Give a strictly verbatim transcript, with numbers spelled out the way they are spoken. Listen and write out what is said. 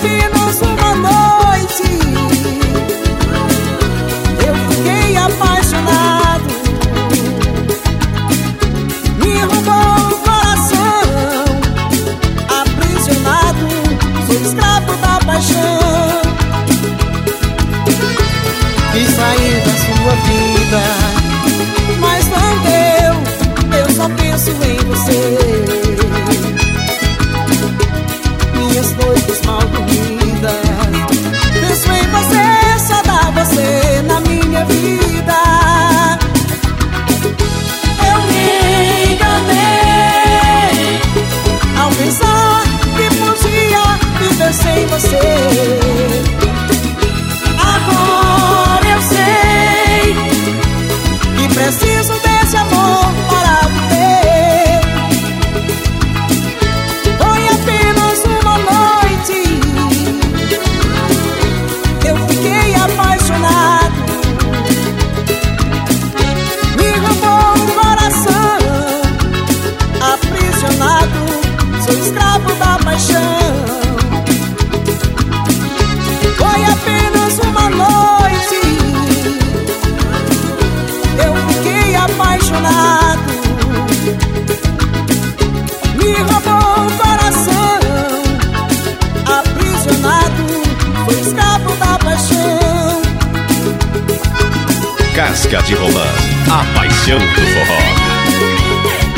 apenas uma noite eu fiquei apaixonado. Me roubou o coração, aprisionado, sou escravo da paixão. Quis sair da sua vida, mas não deu, eu só penso em você. Minhas noites mal dormidas, penso em você, só dá você na minha vida. Eu me enganei ao pensar que podia viver sem você. Agora eu sei que preciso desse amor para viver. Foi apenas uma noite eu fiquei apaixonado. Me roubou o coração, aprisionado, sou escravo da paixão. Foi apenas uma noite eu fiquei apaixonado. Me roubou o coração, aprisionado, sou escravo da paixão. Casca de Romã, a paixão do forró.